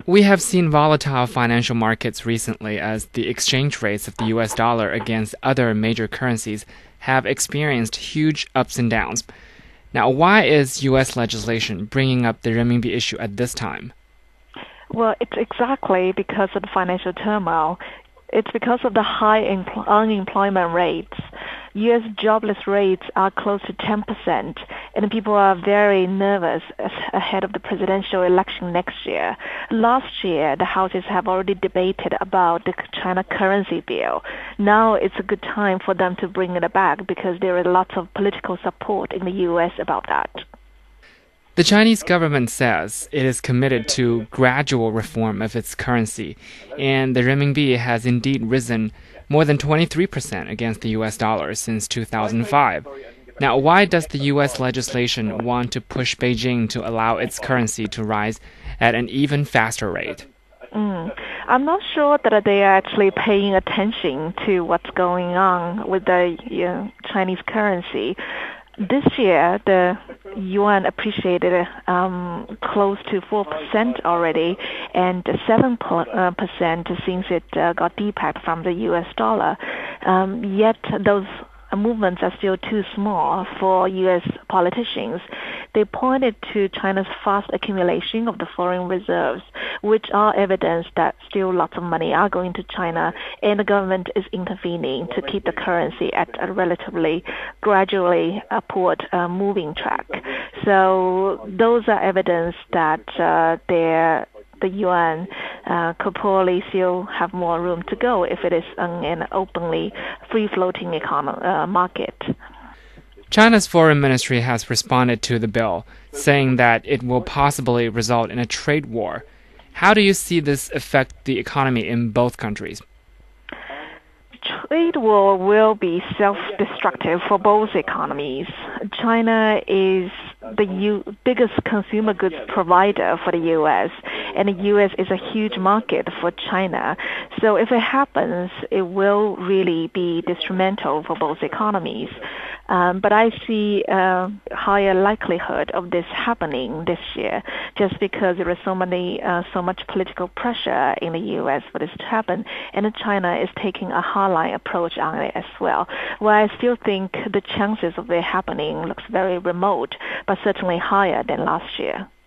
We have seen volatile financial markets recently as the exchange rates of the US dollar against other major currencies have experienced huge ups and downs. Now, why is US legislation bringing up the renminbi issue at this time? Well, it's exactly because of the financial turmoil. It's because of the high unemployment rates. U.S. jobless rates are close to 10%, and people are very nervous ahead of the presidential election next year. Last year, the houses have already debated about the China currency bill. Now it's a good time for them to bring it back because there is lots of political support in the U.S. about that. The Chinese government says it is committed to gradual reform of its currency, and the renminbi has indeed risen more than 23% against the US dollar since 2005. Now, why does the US legislation want to push Beijing to allow its currency to rise at an even faster rate? I'm not sure that they are actually paying attention to what's going on with the Chinese currency. This year, the yuan appreciated close to 4% already, and 7% since it got depacked from the U.S. dollar. Yet those movements are still too small for U.S. politicians. They pointed to China's fast accumulation of the foreign reserves, which are evidence that still lots of money are going to China, and the government is intervening to keep the currency at a relatively gradually upward moving track. So those are evidence that the yuan could probably still have more room to go if it is on an openly free-floating market. China's foreign ministry has responded to the bill, saying that it will possibly result in a trade war. How do you see this affect the economy in both countries? Trade war will be self-destructive for both economies. China is the biggest consumer goods provider for the U.S., and the U.S. is a huge market for China. So if it happens, it will really be detrimental for both economies. But I see a higher likelihood of this happening this year, just because there is so much political pressure in the U.S. for this to happen, and China is taking a hardline approach on it as well. Well, I still think the chances of it happening looks very remote, but certainly higher than last year.